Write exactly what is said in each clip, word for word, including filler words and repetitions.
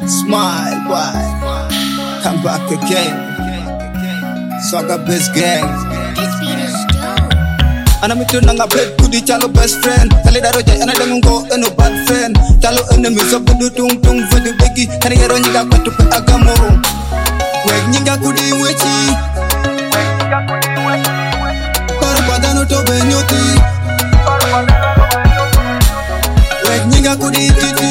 Smile, boy. Come back again. Swagger best gang. This beat is dope. Ana mitu nanga bed kudi chalo best friend. Kali daro jay ana dengungo eno bad friend. Chalo enemy so budu tung tung vadu begi. Kani yero nyiga kwatu pe agamo. Weg nyiga kudi wechi. Paru padano to benyoti. Weg nyiga kudi titi.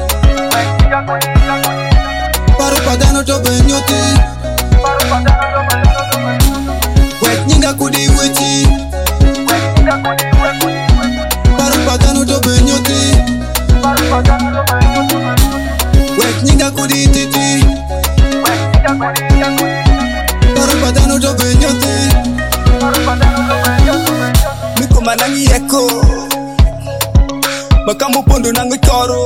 Paru padano to benyoti. Weg nyiga kudi wechi. Paru padano to benyoti. Weg nyiga kudi titi. Paru padano to benyoti. Miko manangi eko. Makamu pondo nangu choro.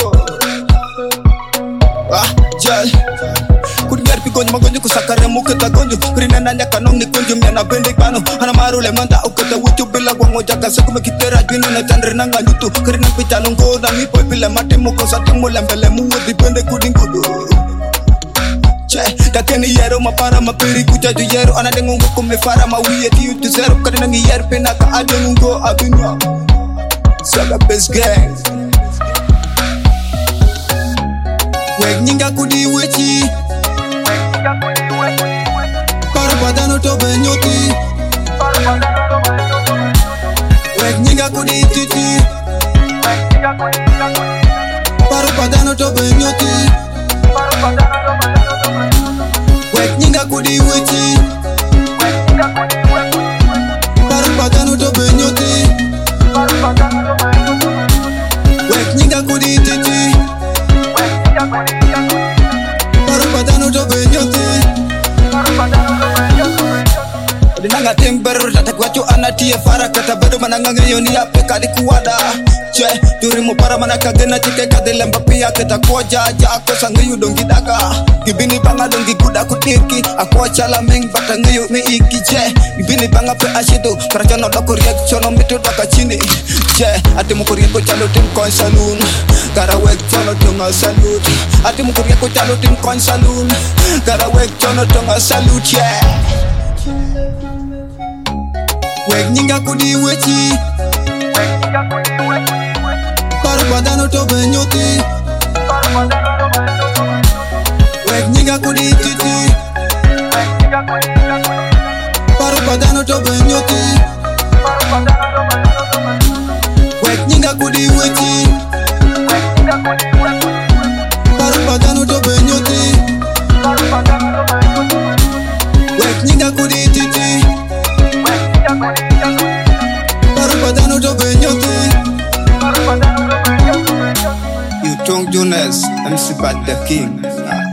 Ah, jal Kuriar pi gonyo magonyo kusakare muketa gonyo Kurina nanya kanong ni kunjum yana bende kano Hana maru le manda uketa wuchu bila kwa ngoja kasa kume kitera jwini na chandre nanga nyutu Kurina picha lungo na mipo bila mati muko sati mule mbele muwe di bende kudingudu Che, kakeni yero mapara mapiri kucha ju yero Ana dengungo kumefara mawiye tiyu tu zero Kurina ngi yero penaka adengungo abinywa Swagger best gang Weg nyinga kudi wechi. Paru padano to benyoti. Weg nyinga kudi titi. Paru padano to benyoti. Weg nyinga kudi wechi. Paru padano to benyoti. Weg nyinga kudi titi. Paru padano to benyoti. Odinanga timber tatak wacho anatie fara kata bado mananga yoni ape kali kuwada. Che turi mo para manaka gena chike kadele mbapia kata koja ja akosa ngayu dongi daga. Gibini banga dongi kuda kutiki akwacha la meng bata ngayu me iki che. Gibini banga pe ashido para jono doko reaction mitu daka chini. Che ati mo kurieko chalo tim coin saloon. Gara wek chono tunga salute. Ati mo kurieko chalo tim coin saloon. Gara wek chono tunga salute yeah. Weg nyinga kudi wechi. Paru padano to benyoti. Weg nyinga kudi titi. Paru padano to benyoti. Weg nyinga kudi wechi. Paru padano to benyoti. Weg nyinga kudi titi. Paru padano to benyoti. You Tung Jones, M C Bad the King.